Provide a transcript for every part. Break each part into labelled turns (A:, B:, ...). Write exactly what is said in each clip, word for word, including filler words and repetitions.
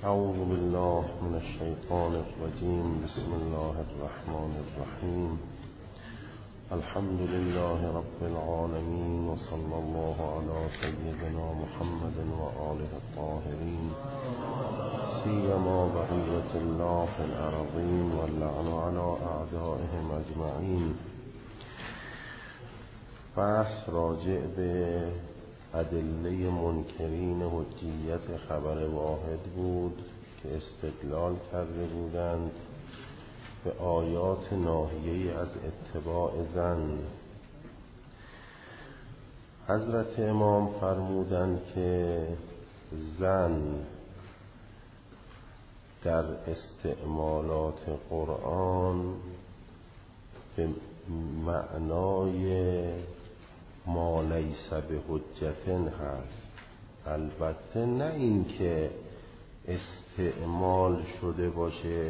A: اعوذ بالله من الشیطان الرجیم. بسم الله الرحمن الرحیم. الحمد لله رب العالمین و صلی الله علی سیدنا محمد و آله الطاهرین، سیما بقیة الله فی الارضین و اللعن علی اعدائهم اجمعین. بحث راجع به ادله منکرین حجیت خبر واحد بود که استدلال کرده بودند به آیات ناهیه از اتباع زن. حضرت امام فرمودند که زن در استعمالات قرآن به معنای ما لیس به حجتن هست، البته نه این که استعمال شده باشه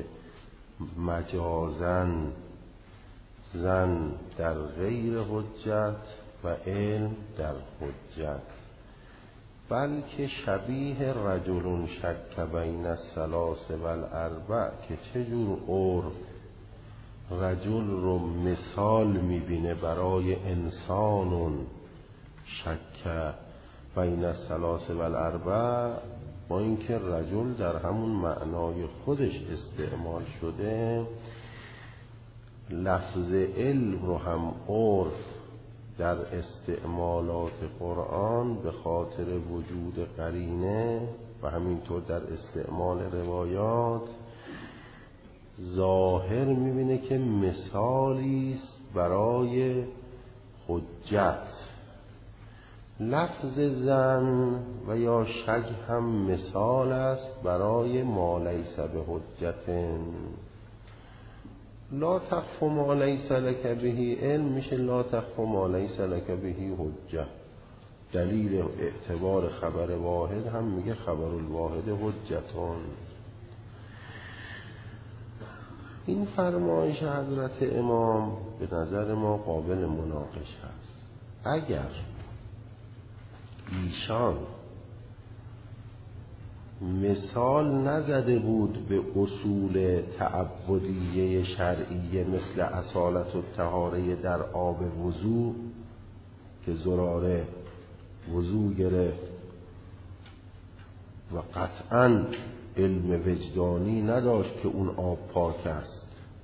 A: مجازن زن در غیر حجت و علم در حجت، بلکه شبیه رجل شک بین الثلاث و الاربع که چجور عرف رجل رو مثال میبینه برای انسان شک بین الثلاث و الاربع، با اینکه رجل در همون معنای خودش استعمال شده، لفظ علم رو هم عرف در استعمالات قرآن به خاطر وجود قرینه و همینطور در استعمال روایات ظاهر میبینه که مثالی است برای حجت. لفظ زن و یا شک هم مثال است برای ما لیس به حجت. لا تخف ما لیس لک به علم میشه لا تخف ما لیس لک به حجه. دلیل اعتبار خبر واحد هم میگه خبر الواحد حجتون. این فرمایش حضرت امام به نظر ما قابل مناقشه است. اگر ایشان مثال نزده بود به اصول تعبدیه شرعیه مثل اصالت و طهاره در آب وضو که زراره وضو گرفت و قطعاً علم وجدانی نداشت که اون آب پاک است،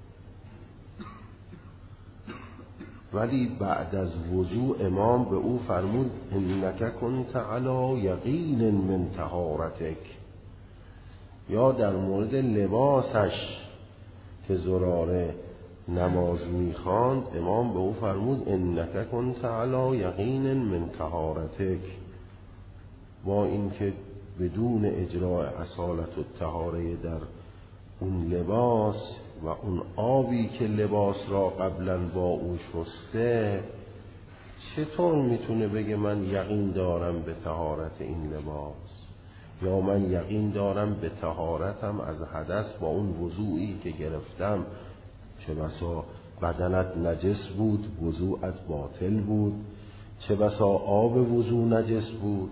A: ولی بعد از وضو امام به او فرمود انک کنت علی یقین من طهارتک. یا در مورد لباسش که زراره نماز میخواند امام به او فرمود انک کنت علی یقین من طهارتک، با اینکه بدون اجراء اصالت و طهاره در اون لباس و اون آبی که لباس را قبلا با او شسته، چطور میتونه بگه من یقین دارم به طهارت این لباس، یا من یقین دارم به طهارتم از حدث با اون وضوعی که گرفتم. چه بسا بدنت نجس بود وضوعت باطل بود، چه بسا آب وضوع نجس بود.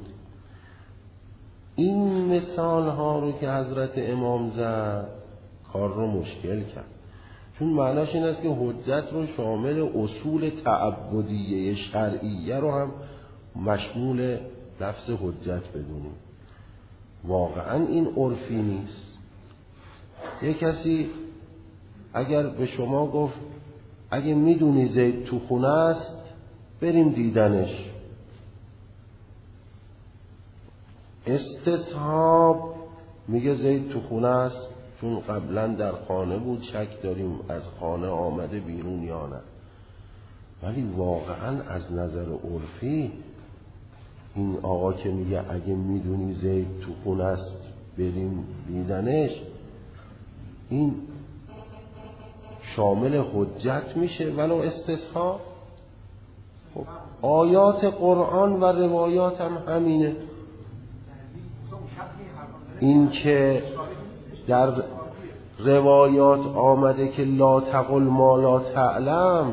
A: این مثال ها رو که حضرت امام زد کار رو مشکل کرد، چون معناش این است که حجت رو شامل اصول تعبدیه شرعیه رو هم مشمول لفظ حجت بدونیم. واقعا این عرفی نیست. یک کسی اگر به شما گفت اگه میدونی زید تو خونه است بریم دیدنش، استصحاب میگه زید تو خونه است چون قبلا در خانه بود، شک داریم از خانه آمده بیرون یا نه. ولی واقعا از نظر عرفی این آقا که میگه اگه میدونی زید تو خونه است بریم دیدنش، این شامل حجت میشه ولو استصحاب؟ خب آیات قرآن و روایات هم همینه. این که در روایات آمده که لا تقل ما لا تعلم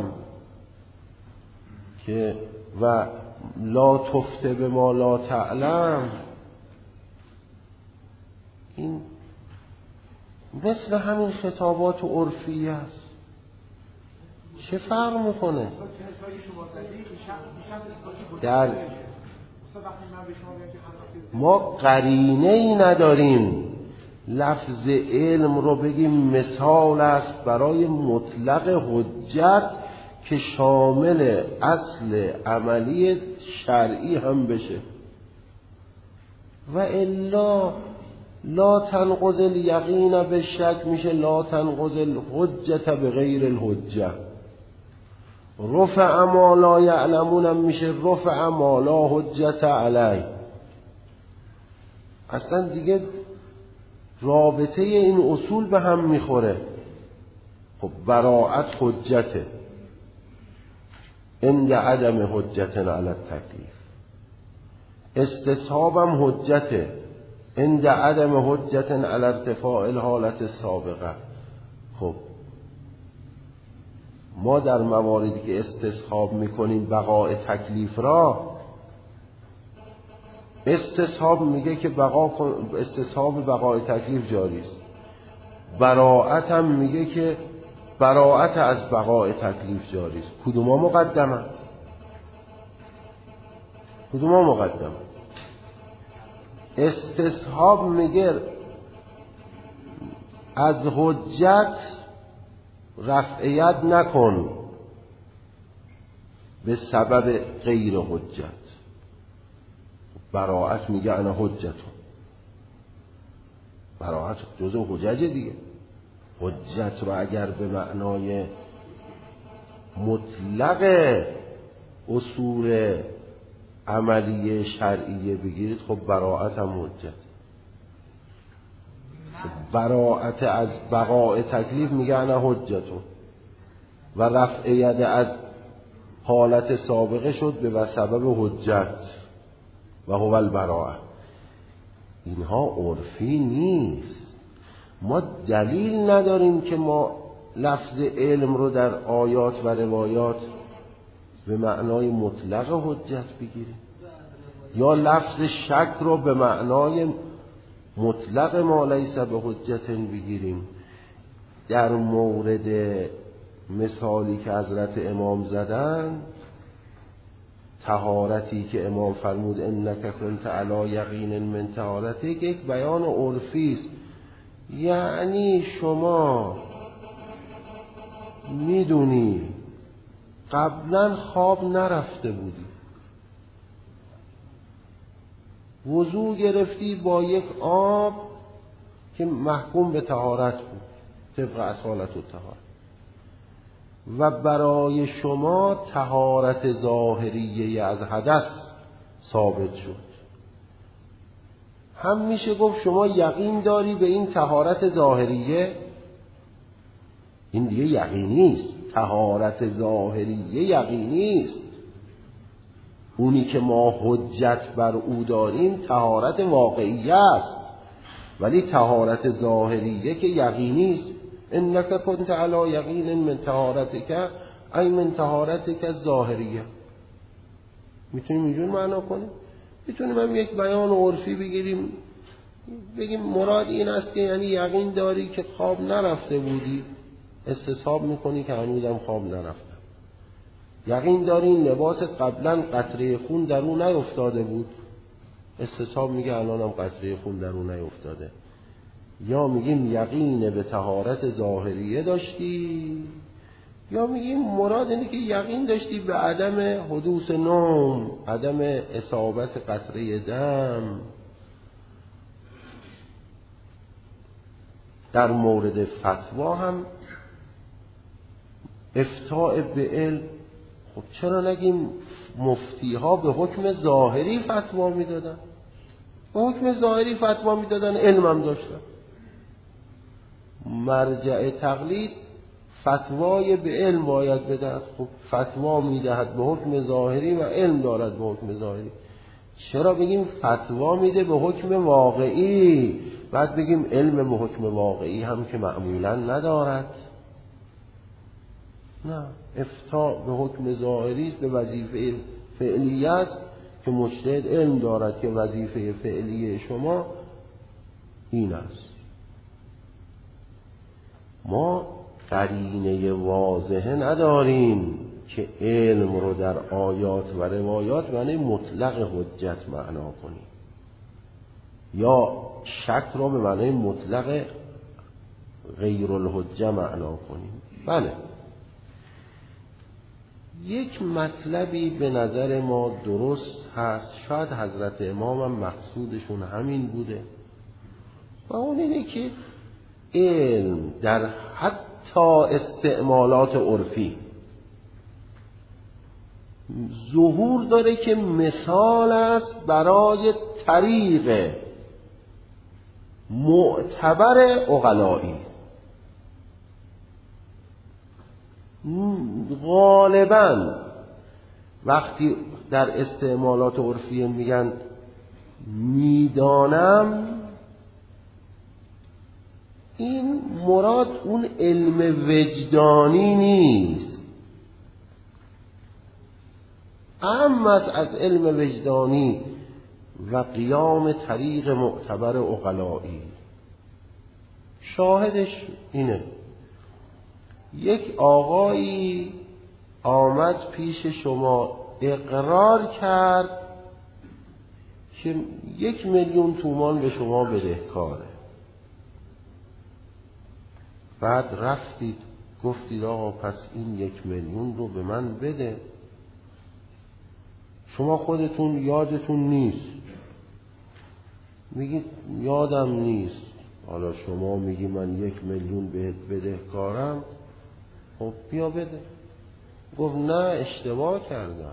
A: که و لا تفته به ما لا تعلم، این مثل همین خطابات عرفی است. چه فرق میکنه؟ در ما قرینه ای نداریم لفظ علم رو بگیم مثال است برای مطلق حجت که شامل اصل عملی شرعی هم بشه. و الا لا تنقض الیقین به شک میشه لا تنقض الحجت به غیر الحجه. رفع ما لا یعلمون میشه رفع ما لا حجت علی. اصلا دیگه رابطه این اصول به هم میخوره. خب براءت حجته عند عدم حجت علی التکلیف، استصحابم حجته عند عدم حجت علی ارتفاع الحالت السابقه. خب ما در مواردی که استصحاب میکنیم بقاء تکلیف را، استصحاب میگه که بقا استصحاب بقاء تکلیف جاری است، براءت هم میگه که براءت از بقاء تکلیف جاری است. کدوما مقدمه؟ کدوما مقدمه؟ استصحاب میگه از حجت رفعیت نکن به سبب غیر حجت. براءت میگه انا حجتون، براءت جزء حجج دیگه. حجت رو اگر به معنای مطلق اصول عملی شرعیه بگیرید خب براءت هم حجت. براءت از بقاء تکلیف میگه انا حجتون و رفع ید از حالت سابقه شد به سبب حجت و هو البراءه. اینها عرفی نیست. ما دلیل نداریم که ما لفظ علم رو در آیات و روایات به معنای مطلق حجت بگیریم یا لفظ شک رو به معنای مطلق ما لیس به حجت بگیریم. در مورد مثالی که حضرت امام زدن، طهارتی که امام فرمود انک کنت علی یقین من طهارتی، که یک بیان عرفی است. یعنی شما میدونی قبلا خواب نرفته بودی، وضو گرفتی با یک آب که محکوم به طهارت بود طبق اصالت و طهارت، و برای شما طهارت ظاهریه از حدث ثابت شد. هم میشه گفت شما یقین داری به این طهارت ظاهریه؟ این دیگه یقینی است. طهارت ظاهریه یقینی است. اونی که ما حجت بر او داریم طهارت واقعیه است، ولی طهارت ظاهریه که یقینی است. انک کنت علی یقین من طهارتک ای من طهارتک ظاهریه. میتونیم اینجور معنا کنیم. میتونیم هم یک بیان عرفی بگیریم بگیم مراد این است که یعنی یقین داری که خواب نرفته بودی، استصحاب میکنی که هنوزم خواب نرفتم. یقین داری این لباس قبلا قطره خون در اون نیفتاده بود، استصحاب میگه الانم قطره خون در اون نیفتاده. یا میگیم یقین به طهارت ظاهریه داشتی، یا میگیم مراد اینه که یقین داشتی به عدم حدوث نوم، عدم اصابت قطره دم. در مورد فتوا هم افتاء به علم، خب چرا نگیم مفتی ها به حکم ظاهری فتوا میدادن؟ به حکم ظاهری فتوا میدادن، علم هم داشتن. مرجع تقلید فتوای به علم باید بدهد. خب فتوا میدهد به حکم ظاهری و علم دارد به حکم ظاهری. چرا بگیم فتوا میده به حکم واقعی بعد بگیم علم به حکم واقعی هم که معمولا ندارد؟ نه، افتاء به حکم ظاهری است، به وظیفه فعلی است که مجتهد علم دارد که وظیفه فعلی شما این است. ما قرینه واضحه نداریم که علم رو در آیات و روایات معنی مطلق حجت معنا کنیم یا شک رو به معنی مطلق غیر الحجه معنا کنیم. بله، یک مطلبی به نظر ما درست هست، شاید حضرت امام هم مقصودشون همین بوده، و اون اینه که علم در حتی استعمالات عرفی ظهور داره که مثال است برای طریق معتبر عقلایی. غالباً وقتی در استعمالات عرفی میگن میدانم، این مراد اون علم وجدانی نیست، اما از علم وجدانی و قیام طریق معتبر عقلایی. شاهدش اینه، یک آقایی آمد پیش شما اقرار کرد که یک میلیون تومان به شما بدهکاره. بعد رفتید گفتید آقا پس این یک میلیون رو به من بده. شما خودتون یادتون نیست، میگید یادم نیست. حالا شما میگی من یک میلیون بهت بدهکارم، خب بیا بده. گفت نه اشتباه کردم،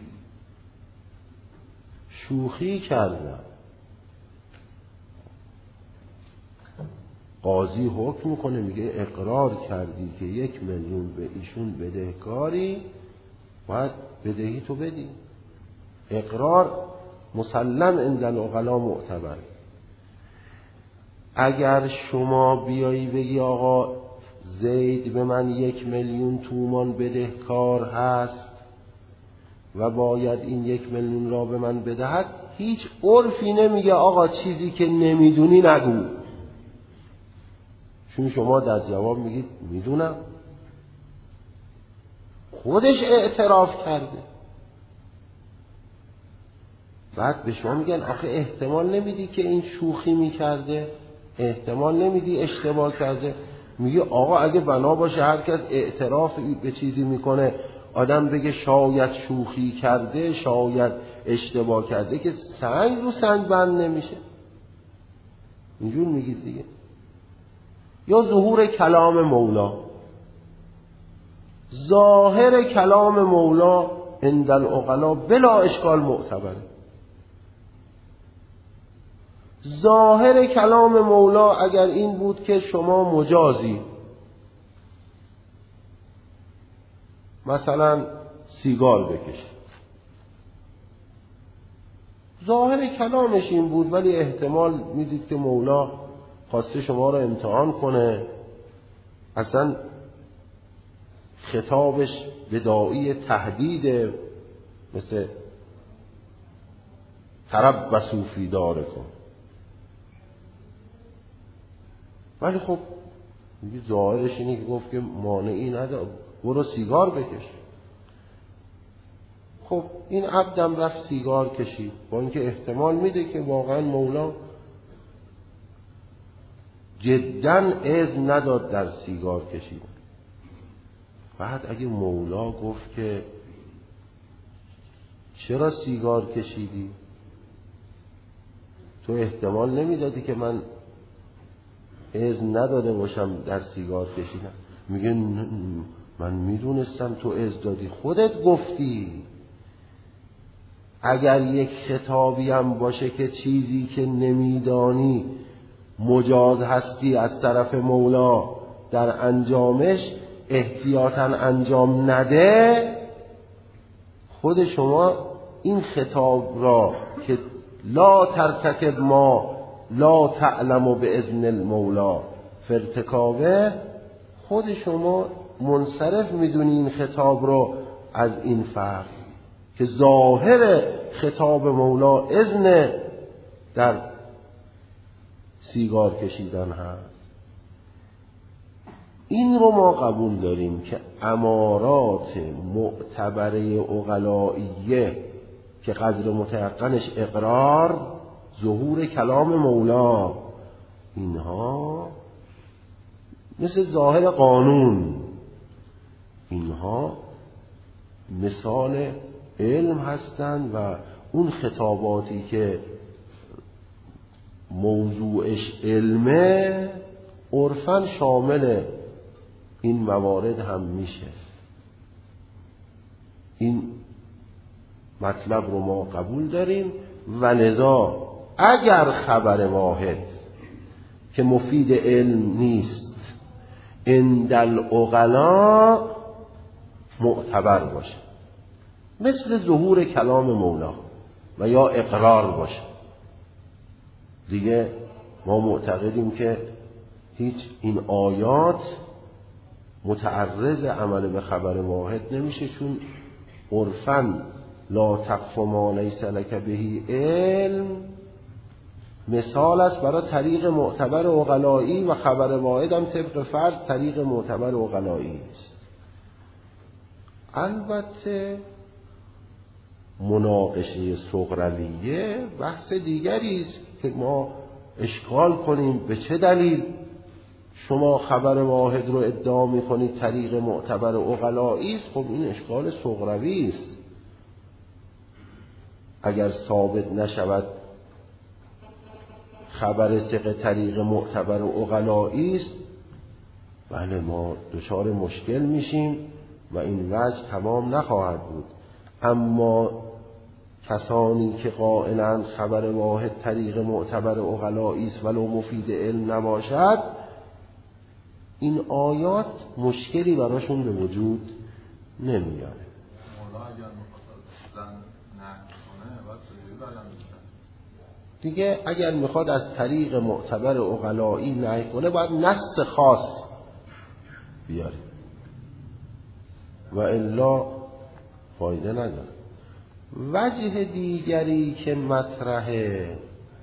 A: شوخی کردم. قاضی حکم میکنه، میگه اقرار کردی که یک میلیون به ایشون بدهکاری، باید بدهی تو بدی. اقرار مسلم عند العقلا معتبر. اگر شما بیایی بگی آقا زید به من یک میلیون تومان بدهکار هست و باید این یک میلیون را به من بدهد، هیچ عرفی نمیگه آقا چیزی که نمیدونی نگو، چون شما در جواب میگید میدونم. خودش اعتراف کرده. بعد به شما میگن آخه احتمال نمیدی که این شوخی میکرده، احتمال نمیدی اشتباه کرده. میگه آقا اگه بنا باشه هر کس اعتراف به چیزی میکنه آدم بگه شاید شوخی کرده، شاید اشتباه کرده، که سنگ رو سنگ بند نمیشه. اینجور میگید دیگه. یا ظهور کلام مولا، ظاهر کلام مولا عند العقلا بلا اشکال معتبره. ظاهر کلام مولا اگر این بود که شما مجازی، مثلا سیگار بکشید، ظاهر کلامش این بود، ولی احتمال میدید که مولا خواسته شما رو امتحان کنه، اصلا خطابش بداعی تهدید، مثل تربصوا فی دارکم. ولی خب میگه ظاهرش اینه که گفت که مانعی نداره، برو سیگار بکش. خب این عبدم رفت سیگار کشید، با اینکه احتمال میده که واقعا مولا جداً اذن نداد در سیگار کشیدن. بعد اگه مولا گفت که چرا سیگار کشیدی، تو احتمال نمیدادی که من اذن نداده باشم در سیگار کشیدن؟ میگه من میدونستم تو اذن دادی، خودت گفتی. اگر یک خطابی هم باشه که چیزی که نمیدانی مجاز هستی از طرف مولا در انجامش، احتیاطاً انجام نده، خود شما این خطاب را که لا ترتکب ما لا تعلم باذن المولا فرتکابه، خود شما منصرف میدونی این خطاب را از این فرض که ظاهر خطاب مولا اذن در سیگار کشیدن هست. این رو ما قبول داریم که امارات معتبره عقلائیه که قدر متیقنش اقرار، ظهور کلام مولا، اینها مثل ظاهر قانون، اینها مثال علم هستند و اون خطاباتی که موضوعش علمه عرفاً شامل این موارد هم میشه. این مطلب رو ما قبول داریم و لذا اگر خبر واحد که مفید علم نیست عند العقلاء معتبر باشه، مثل ظهور کلام مولا و یا اقرار باشه، دیگه ما معتقدیم که هیچ این آیات متعرض عمل به خبر واحد نمیشه، چون عرفاً لا تقف ما لیس لک به علم مثال است برای طریق معتبر عقلایی و خبر واحد هم طبق فرض طریق معتبر عقلایی است. البته مناقشه صغرویه بحث دیگری است که ما اشکال کنیم به چه دلیل شما خبر واحد رو ادعا می‌کنید طریق معتبر عقلایی است. خب این اشکال صغروی است. اگر ثابت نشود خبر ثقه طریق معتبر عقلایی است، بله ما دچار مشکل میشیم و این وجه تمام نخواهد بود. اما کسانی که قائلند خبر واحد طریق معتبر عقلایی است ولو مفید علم نباشد، این آیات مشکلی براشون به وجود نمیاره. دیگه اگر میخواد از طریق معتبر عقلایی نهی کنه باید نص خاص بیاره و الا فایده نداره. وجه دیگری که مطرحه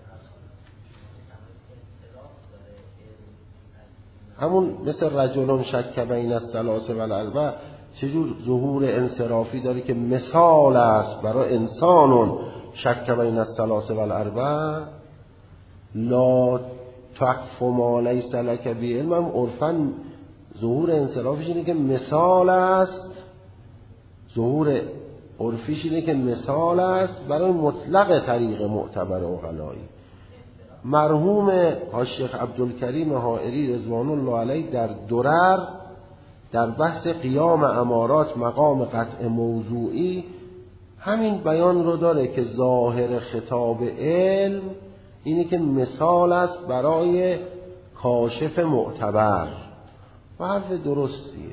A: همون مثل رجلون شک بین الثلاث و الاربع، چجور ظهور انصرافی داره که مثال است برای انسانون شک بین الثلاث و الاربع، لا تقف ما لیس لک به علم، هم عرفاً ظهور انصرافش اینه که مثال است، ظهور عرفیش اینه که مثال است برای مطلق طریق معتبر عقلایی. مرحوم الشیخ عبدالکریم حائری رضوان الله علیه در درر در بحث قیام امارات مقام قطع موضوعی همین بیان رو داره که ظاهر خطاب علم اینه که مثال است برای کاشف معتبر و حرف درستیه.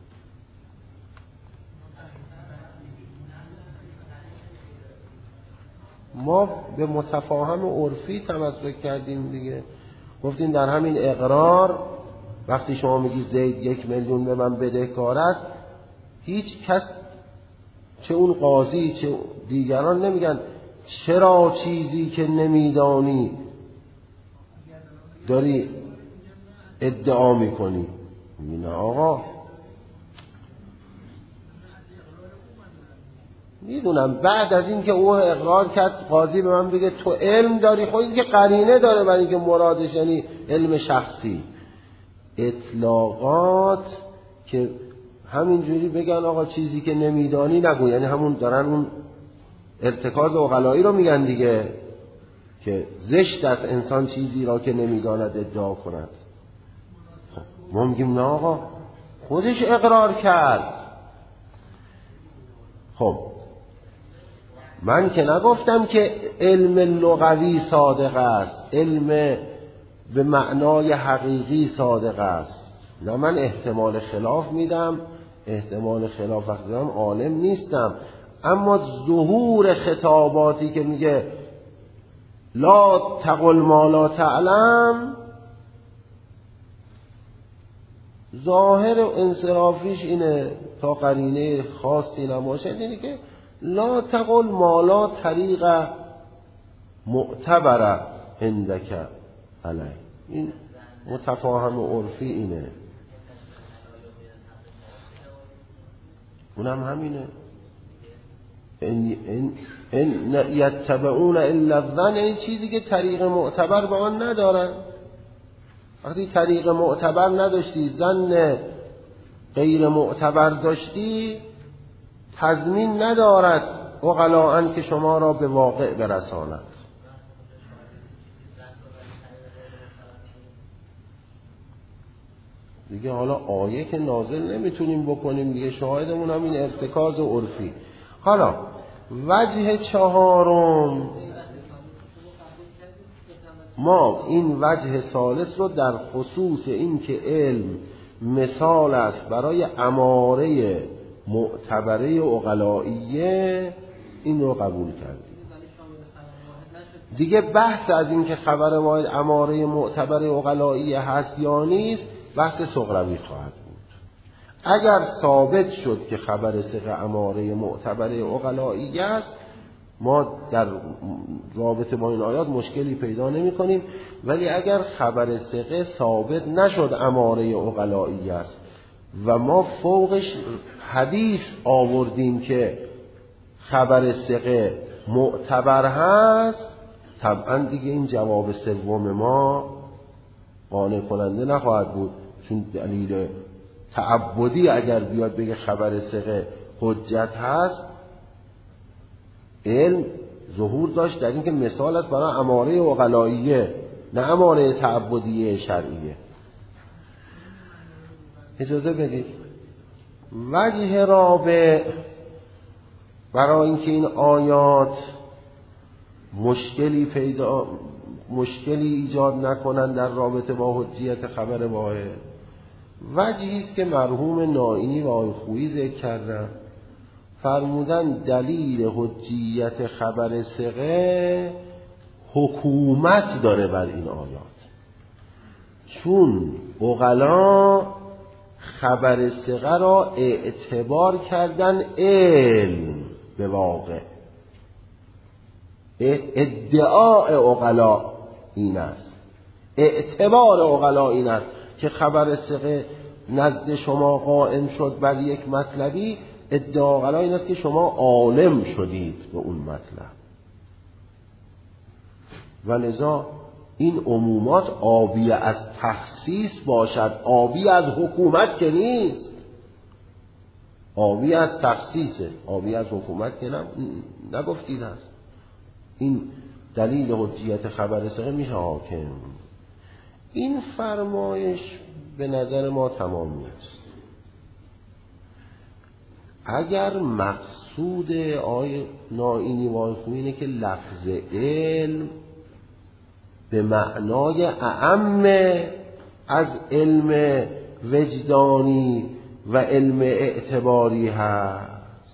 A: ما به متفاهم عرفی تمسک کردیم دیگه، گفتیم در همین اقرار وقتی شما میگی زید یک میلیون به من بدهکار است، هیچ کس چه اون قاضی چه دیگران نمیگن چرا چیزی که نمیدانی داری ادعا میکنی. نه آقا، میدونم بعد از این که او اقرار کرد قاضی به من بگه تو علم داری، خب این که قرینه داره برای اینکه مرادش یعنی علم شخصی. اطلاقات که همینجوری بگن آقا چیزی که نمیدانی نگو، یعنی همون دارن اون ارتکاز عقلایی رو میگن دیگه، که زشت است انسان چیزی را که نمیداند ادعا کند. خب ما میگیم نه آقا، خودش اقرار کرد. خب من که نگفتم که علم لغوی صادق است، علم به معنای حقیقی صادق است. نه، من احتمال خلاف میدم، احتمال خلاف وقتی دارم عالم نیستم. اما ظهور خطاباتی که میگه لا تقل ما لا تعلم، ظاهر و انصرافیش اینه تا قرینه خاصی نباشه، اینه که لا تقل ما لا طریق معتبر عندک علیه. این متفاهم عرفی اینه. اونم همینه. این این این یتبعون الا الظن، این چیزی که طریق معتبر با آن ندارن. وقتی طریق معتبر نداشتی، ظن غیر معتبر داشتی، تضمین ندارد عقلاً که شما را به واقع برساند. دیگه حالا آیه که نازل نمیتونیم بکنیم دیگه، شاهدمون هم این ارتکاز و عرفی. حالا وجه چهارم، ما این وجه ثالث رو در خصوص این که علم مثال است برای اماره معتبره عقلائیه، این رو قبول کردیم. دیگه بحث از این که خبر واحد اماره معتبره عقلائیه هست یا نیست، بحث سغروی خواهد بود. اگر ثابت شد که خبر ثقه اماره معتبره عقلائیه است، ما در رابطه با این آیات مشکلی پیدا نمی کنیم. ولی اگر خبر ثقه ثابت نشد اماره عقلائیه است و ما فوقش حدیث آوردیم که خبر ثقه معتبر هست، طبعا دیگه این جواب سوم ما قانع کننده نخواهد بود، چون دلیل تعبدی اگر بیاد بگه خبر ثقه حجت هست، علم ظهور داشت در این که مثال است برای اماره عقلائیه، نه اماره تعبدیه شرعیه. اجازه بدید وجه رابع برای اینکه این آیات مشکلی پیدا مشکلی ایجاد نکنند در رابطه با حجیت خبر واحد، وجهی است که مرحوم نائینی و آقای خویی ذکر کردن. فرمودن دلیل حجیت خبر ثقه حکومت داره بر این آیات، چون عقلا خبر ثقه را اعتبار کردن علم به واقع. ادعاء عقلا این است، اعتبار عقلا این است که خبر ثقه نزد شما قائم شد بر یک مطلبی، ادعا عقلا این است که شما عالم شدید به اون مطلب. و لذا این عمومات آبی از تخصیص باشد، آبی از حکومت که نیست. آبی از تخصیصه، آبی از حکومت که نگفتید هست. این دلیل حجیت خبر ثقه میشه حاکم. این فرمایش به نظر ما تمام نیست. اگر مقصود آیه نائینی و آیه خویی اینه که لفظ علم به معنای اعم از علم وجدانی و علم اعتباری هست،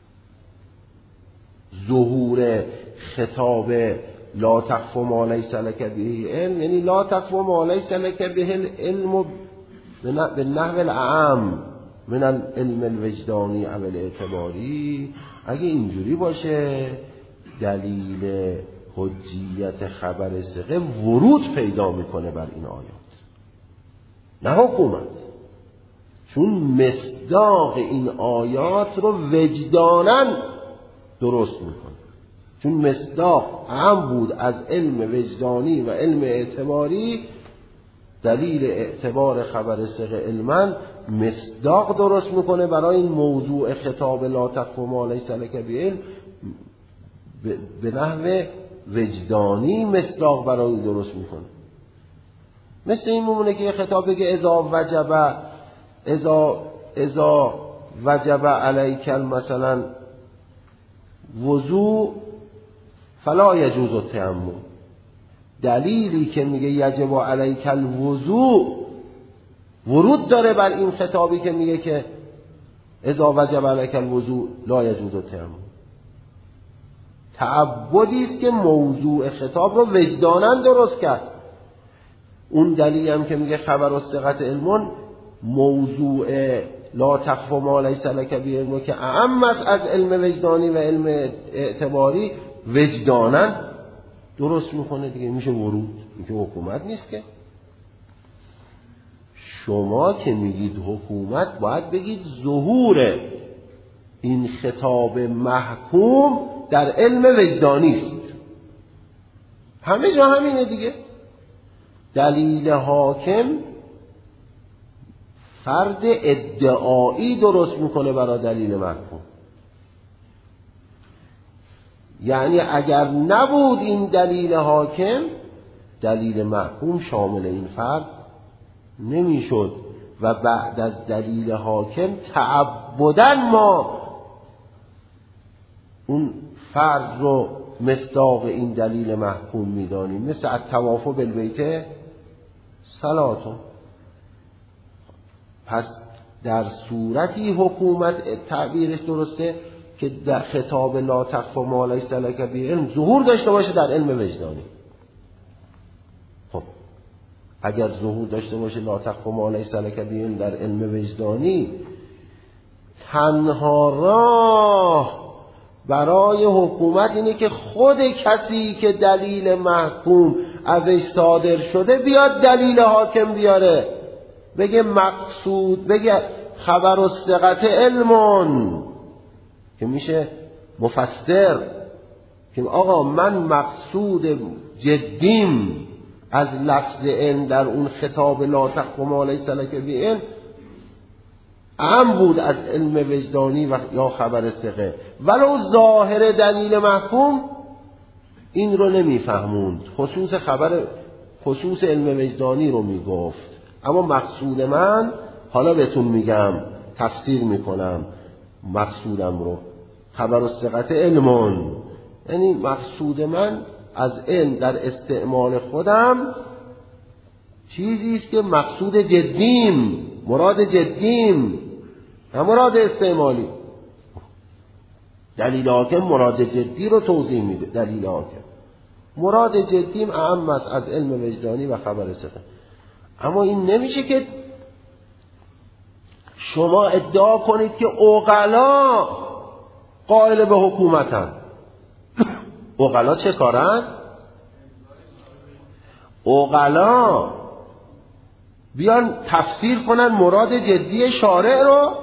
A: ظهور خطاب لا تخف ما لیس لک به علم، یعنی لا تخف ما لیس لک به العلم به نحو الاعم من العلم الوجدانی او الاعتباری، اگه اینجوری باشه دلیل حجیت خبر ثقه ورود پیدا میکنه بر این آیات، نه حکومت. چون مصداق این آیات رو وجداناً درست میکنه، چون مصداق اهم بود از علم وجدانی و علم اعتباری. دلیل اعتبار خبر ثقه علما مصداق درست میکنه برای این موضوع خطاب لا تخف ما لیس لک بعلم، به نحو وجدانی مصداق برای درست میکنه. مثل این ممونه که خطاب بگه اذا وجب اذا اذا وجب علیک مثلا وضوء فلا یجوز التیمم. دلیلی که میگه یجب علیک الوضوء ورود داره بر این خطابی که میگه که اذا وجب علیک الوضوء لا یجوز التیمم. تعبدی است که موضوع خطاب رو وجداناً درست کرد. اون دلیلی هم که میگه خبر الثقة علم، موضوع لا تخف ما لیس لک به علم که اعم است از علم وجدانی و علم اعتباری، وجداناً درست میکنه دیگه، میشه ورود. میگه حکومت نیست که. شما که میگید حکومت باید بگید ظهوره، این خطاب محکوم در علم وجدانی است. همه جا همینه دیگه. دلیل حاکم فرد ادعایی درست میکنه برای دلیل محکوم. یعنی اگر نبود این دلیل حاکم، دلیل محکوم شامل این فرد نمیشد و بعد از دلیل حاکم تعبداً ما اون فرد رو مصداق این دلیل محکوم میدانیم، مثل الطواف بالبیت صلاتون. پس در صورتی حکومت تعبیرش درسته که در خطاب لا تخف ما لیس لک به علم ظهور داشته باشه در علم وجدانی. خب اگر ظهور داشته باشه لا تخف ما لیس لک به علم در علم وجدانی، تنها راه برای حکومت اینه که خود کسی که دلیل محکوم ازش صادر شده بیاد دلیل حاکم بیاره، بگه مقصود، بگه خبر الثقة علمون، که میشه مفسر، که آقا من مقصود جدیم از لفظ علم در اون خطاب لا تخف ما لیس لک به علم اهم بود از علم وجدانی و یا خبر ثقه، ولو ظاهر دلیل محکوم این رو نمیفهموند، خصوص خبر خصوص علم وجدانی رو میگفت. اما مقصود من، حالا بهتون میگم تفسیر میکنم مقصودم رو، خبر الثقة علمون، یعنی مقصود من از علم در استعمال خودم چیزی است که مقصود جدیم، مراد جدیم، نه مراد استعمالی. دلیل حاکم مراد جدی رو توضیح میده. دلیل حاکم مراد جدیم اهم است از علم وجدانی و خبر ثقه. اما این نمیشه که شما ادعا کنید که عقلا قائل به حکومتن. عقلا چه کارن؟ عقلا بیان تفسیر کنن مراد جدی شارع رو.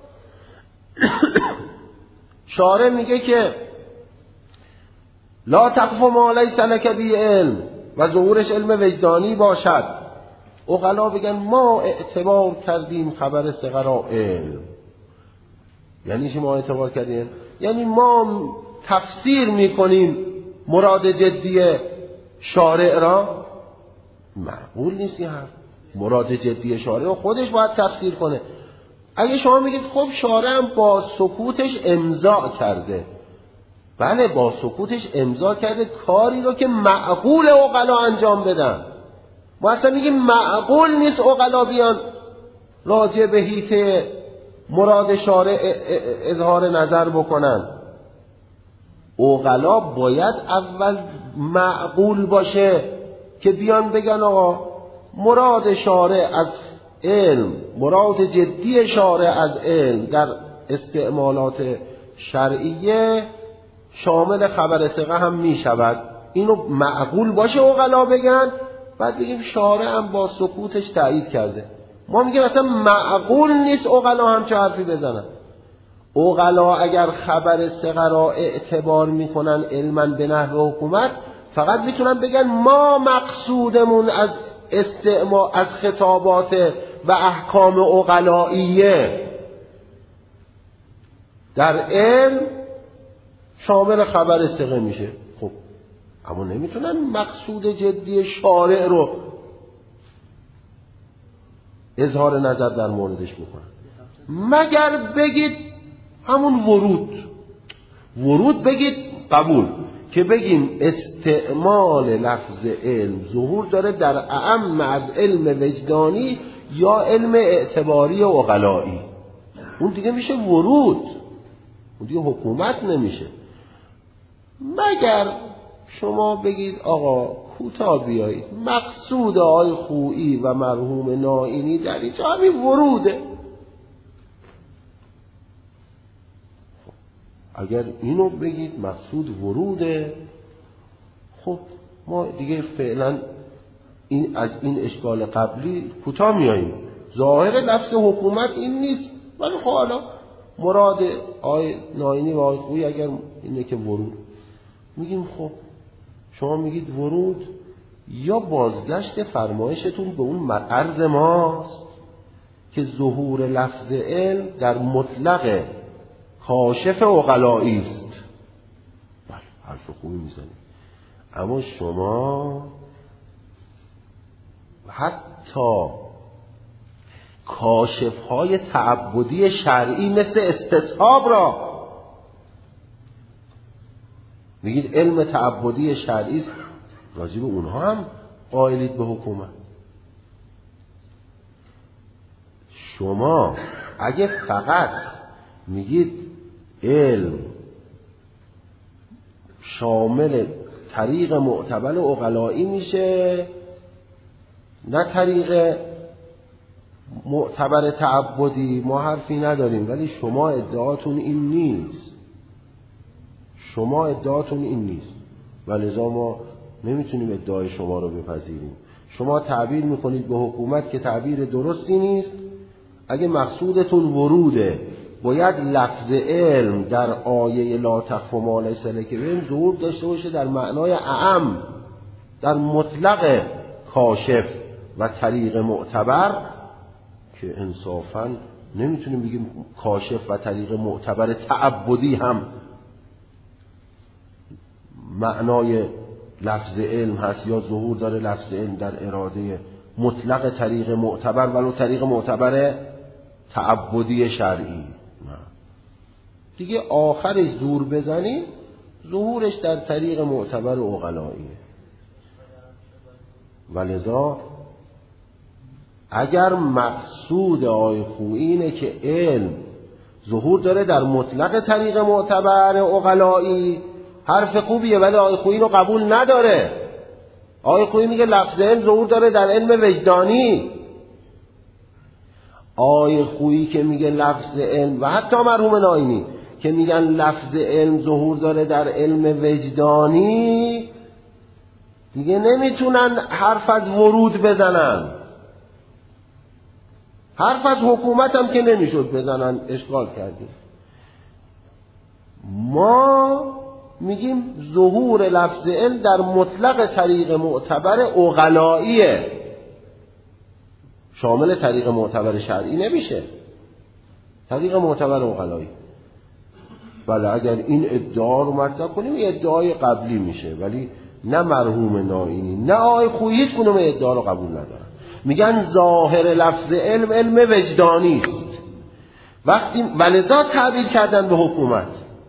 A: شارع میگه که لا تخف ما لیس لک به علم و ظهورش علم وجدانی باشد. عقلا بگن ما اعتبار کردیم خبر ثقه را علم. یعنی چی ما اعتبار کردیم؟ یعنی ما تفسیر میکنیم مراد جدی شارع را. معقول نیست این حرف. مراد جدی شارع را خودش باید تفسیر کنه. اگه شما میگید خب شارع هم با سکوتش امضا کرده، بله با سکوتش امضا کرده کاری رو که معقول عقلا انجام بدن. ما اصلا میگیم معقول نیست عقلا بیان راجع به حیطه مراد شارع اظهار نظر بکنن. عقلا باید اول معقول باشه که بیان بگن آقا مراد شارع از علم، مراد جدی شارع از علم در استعمالات شرعیه شامل خبر ثقه هم می شود. اینو معقول باشه عقلا بگن، بعد بگیم شارع هم با سکوتش تایید کرده. ما میگیم اصلا معقول نیست عقلا هم چه حرفی بزنن. عقلا اگر خبر ثقه را اعتبار میکنن علما به نحو حکومت، فقط میتونن بگن ما مقصودمون از استعمال از خطابات و احکام عقلائیه در علم شامل خبر ثقه میشه. خب اما نمیتونن مقصود جدی شارع رو اظهار نظر در موردش بکنن، مگر بگید همون ورود ورود بگید قبول، که بگیم استعمال لفظ علم ظهور داره در اعم از علم وجدانی یا علم اعتباری و عقلایی. اون دیگه میشه ورود، اون دیگه حکومت نمیشه. مگر شما بگید آقا کوتاه بیایید مقصود آقای خویی و مرحوم نائینی در اینجا همین وروده. اگر اینو بگید مقصود وروده، خب ما دیگه فعلا این از این اشکال قبلی کوتاه میاییم. ظاهر لفظ حکومت این نیست، ولی خب حالا مراد آی ناینی و آی خویی اگر اینه که ورود، میگیم خب شما میگید ورود یا بازگشت فرمایشتون به اون عرض ماست که ظهور لفظ علم در مطلق کاشف عقلایی است. بله حرف خوبی میزنید، اما شما حتی کاشف‌های تعبدی شرعی مثل استصحاب را میگید علم تعبدی شرعی است، راجع به اونها هم قائلید به حکومت. شما اگه فقط میگید علم شامل طریق معتبر عقلایی میشه نه طریق معتبر تعبدی، ما حرفی نداریم، ولی شما ادعاتون این نیست، شما ادعاتون این نیست و لذا ما نمیتونیم ادعای شما رو بپذیریم. شما تعبیر میکنید به حکومت که تعبیر درستی نیست. اگه مقصودتون وروده باید لفظ علم در آیه لا تخف ما لیس لک به ظهور داشته باشه در معنای اعم، در مطلق کاشف و طریق معتبر، که انصافاً نمیتونیم بگیم کاشف و طریق معتبر تعبدی هم معنای لفظ علم هست یا ظهور داره لفظ علم در اراده مطلق طریق معتبر ولو طریق معتبر تعبدی شرعی. نه دیگه آخرش زور بزنی ظهورش در طریق معتبر عقلاییه. ولذا اگر مقصود آی خویی اینه که علم ظهور داره در مطلق طریق معتبر عقلایی، حرف خوبیه، ولی آی خویی رو قبول نداره. آی خویی میگه لفظ علم ظهور داره در علم وجدانی. آی خویی که میگه لفظ علم و حتی مرحوم ناینی که میگن لفظ علم ظهور داره در علم وجدانی، دیگه نمیتونن حرف از ورود بزنن. حرف از حکومت هم که نمیشد بزنن، اشکال کردیم. ما میگیم ظهور لفظ علم در مطلق طریق معتبر عقلاییه، شامل طریق معتبر شرعی نمیشه، طریق معتبر عقلایی. بله اگر این ادعا رو مطرح کنیم این ادعای قبلی میشه، ولی نه مرحوم ناینی نه آقای خویی هیچ کدوم ادعا رو قبول ندارن. میگن ظاهر لفظ علم علم وجدانی است. وقتی ولذا تعبیر کردن به حکومت،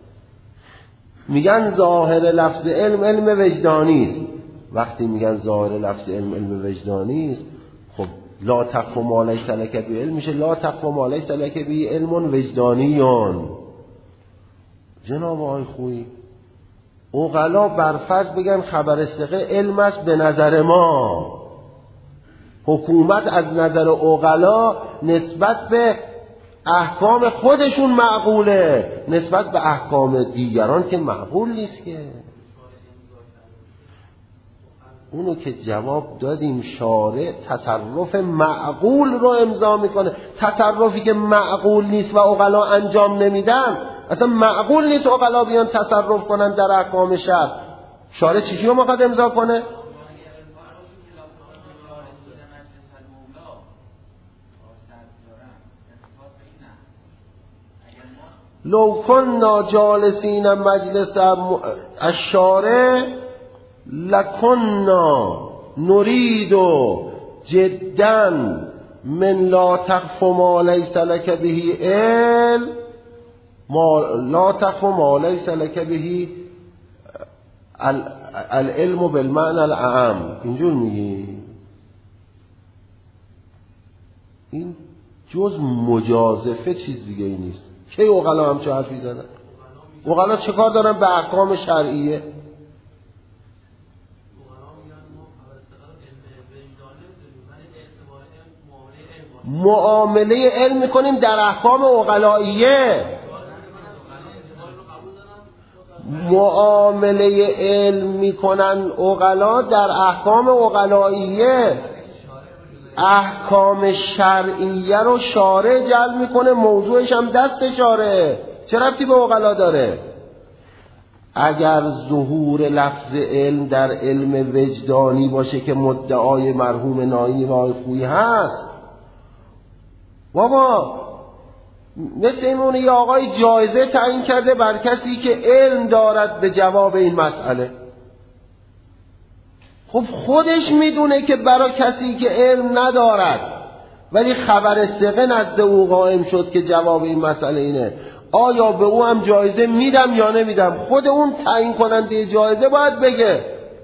A: میگن ظاهر لفظ علم علم وجدانی است. وقتی میگن ظاهر لفظ علم علم وجدانی است، خب لا تقف ما لیس لک به علم میشه لا تقف ما لیس لک به علم وجدانیون. جناب آقای خویی، عقلا برفرض بگن خبر ثقه علم است به نظر ما، حکومت از نظر عقلا نسبت به احکام خودشون معقوله، نسبت به احکام دیگران که معقول نیست. که اونو که جواب دادیم شارع تصرف معقول رو امضا میکنه. تصرفی که معقول نیست و عقلا انجام نمیدن، اصلا معقول نیست عقلا بیان تصرف کنن در احکام شرع، شارع چیزی رو میخواد امضا کنه؟ لو كنا جالسین مجلس الشارع لكنا نريد جدا من لا تخف ما ليس لك به علم ما لا تخف ما ليس لك به العلم بالمعنى الاعم. اینجور میگی این جز مجازفه چیز دیگه ای نیست. کی عقلا هم چه حرفی زدن؟ عقلا چه کار دارن به احکام شرعیه؟ معامله علم میکنیم در احکام عقلاییه. معامله علم میکنن عقلا در احکام عقلاییه. احکام شرعیه رو شارع جلب میکنه، موضوعش هم دست شارعه، چه ربطی به عقلا داره؟ اگر ظهور لفظ علم در علم وجدانی باشه که مدعای مرحوم ناینی و آقای خویی هست، بابا مثل اینونه یه آقای جایزه تعیین کرده بر کسی که علم دارد به جواب این مسئله. خب خودش میدونه که برای کسی که علم ندارد ولی خبر ثقه نزد او قائم شد که جواب این مسئله اینه، آیا به او هم جایزه میدم یا نمیدم؟ خود اون تعیین کننده جایزه باید بگه،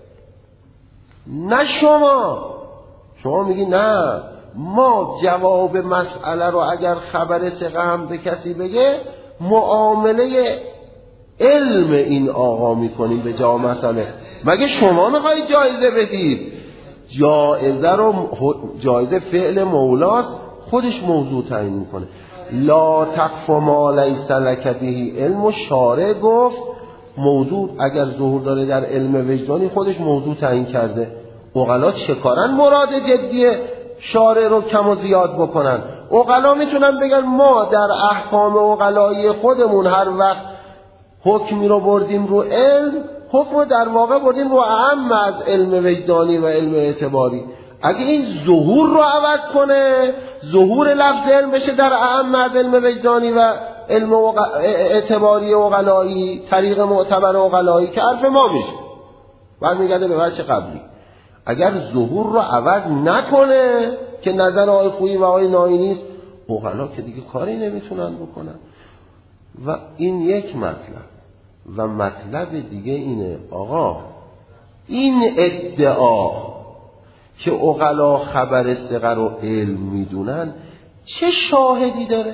A: نه شما. شما میگی نه، ما جواب مسئله رو اگر خبر ثقه هم به کسی بگه معامله علم این آقا میکنیم به جواب مسئله. مگه شما میخواید جایزه بدید؟ جایزه رو جایزه فعل مولاست، خودش موضوع تعیین میکنه. لا تقف ما لیس لک به علم، و شارع گفت موضوع اگر ظهور داره در علم وجدانی خودش موضوع تعیین کرده. عقلا چه کارن مراد جدی شارع رو کم و زیاد بکنن؟ عقلا میتونن بگن ما در احکام عقلایی خودمون هر وقت حکمی رو بردیم رو علم، حکم رو در واقع بردیم رو اهم از علم وجدانی و علم اعتباری. اگه این ظهور رو عوض کنه، ظهور لفظ علم بشه در اهم از علم وجدانی و علم اعتباری عقلایی، طریق معتبر عقلایی، که حرف ما میشه برمیگرده به وجه قبلی. اگر ظهور رو عوض نکنه که نظر آقای خویی و آقای ناینی است، عقلا که دیگه کاری نمیتونن بکنن. و این یک مطلب. و مطلب دیگه اینه آقا، این ادعا که عقلا خبر ثقه رو علم میدونن چه شاهدی داره؟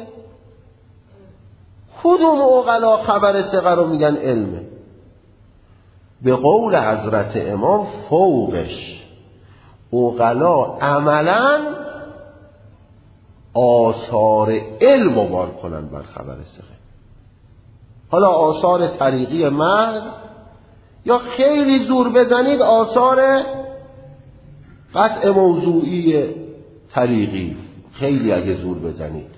A: کدوم عقلا خبر ثقه رو میگن علمه؟ به قول حضرت امام فوقش عقلا عملا آثار علم رو بار کنن بر خبر ثقه، حالا آثار طریقی محض یا خیلی زور بزنید آثار قطع موضوعی طریقی، خیلی اگه زور بزنید.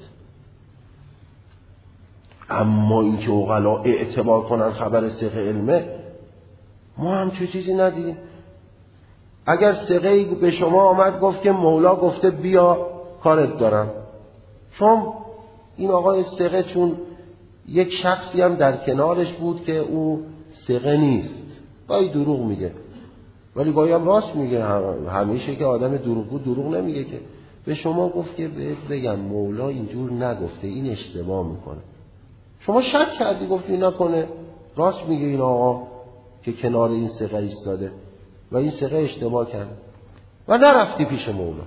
A: اما این که عقلا اعتبار کنن خبر ثقه علمه، ما هم چه چیزی ندیدیم. اگر ثقه‌ای به شما آمد گفت که مولا گفته بیا کارت دارم، چون این آقای ثقه چون یک شخصی هم در کنارش بود که او ثقه نیست، گاهی دروغ میگه ولی گاهی هم راست میگه، همیشه که آدم دروغگو دروغ نمیگه، که به شما گفت که بهت بگم مولا اینجور نگفته، این اشتباه میکنه. شما شک کردی گفتی نکنه راست میگه این آقا که کنار این ثقه ایستاده و این ثقه اشتباه کرده و نرفتی پیش مولا.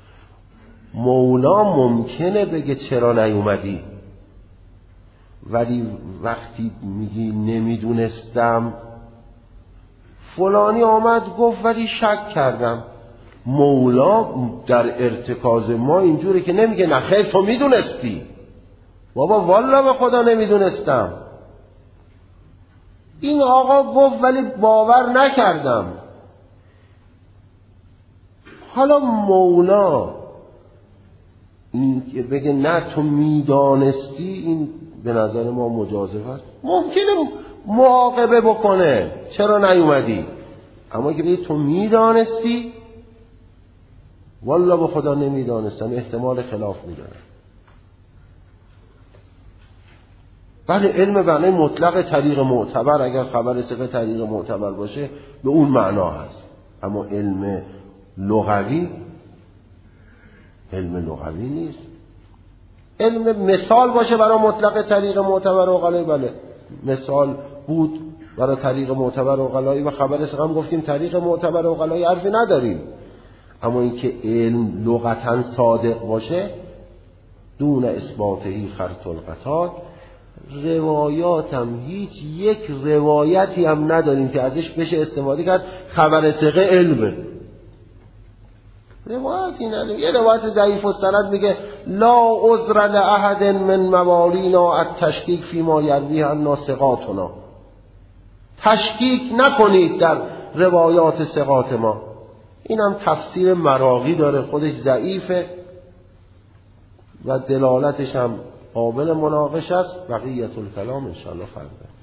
A: مولا ممکنه بگه چرا نیومدی، ولی وقتی میگی نمیدونستم فلانی آمد گفت ولی شک کردم، مولا در ارتکاز ما اینجوره که نمیگه نه خیر تو میدونستی، بابا والا به خدا نمیدونستم، این آقا گفت ولی باور نکردم. حالا مولا این که بگه نه تو میدانستی، این به نظر ما مجازفه است. ممکنه معاقبه بکنه چرا نیومدی، اما که بگه تو میدانستی، والا به خدا نمیدانستم، احتمال خلاف میداره. بله علم معنی مطلق طریق معتبر، اگر خبر ثقه طریق معتبر باشه به اون معنا هست، اما علم لغوی علم لغوی نیست. علم مثال باشه برای مطلق طریق معتبر و غلایی، بله مثال بود برای طریق معتبر و غلایی و خبر ثقه هم گفتیم طریق معتبر و غلایی حرفی نداریم، اما اینکه علم لغتا صادق باشه دون اثباتهی خرط القطار، روایات هم هیچ یک روایتی هم نداریم که ازش بشه استفاده کرد خبر ثقه علمه. روایتی نداریم. یه روایت ضعیف السند میگه لا عذر لأحد من موالینا التشکیک فیما یرویه عنا ثقاتنا، تشکیک نکنید در روایات ثقات ما. این هم تفسیر مراغی داره، خودش ضعیفه و دلالتش هم قابل مناقشه است. بقیت الکلام انشاءالله فردا.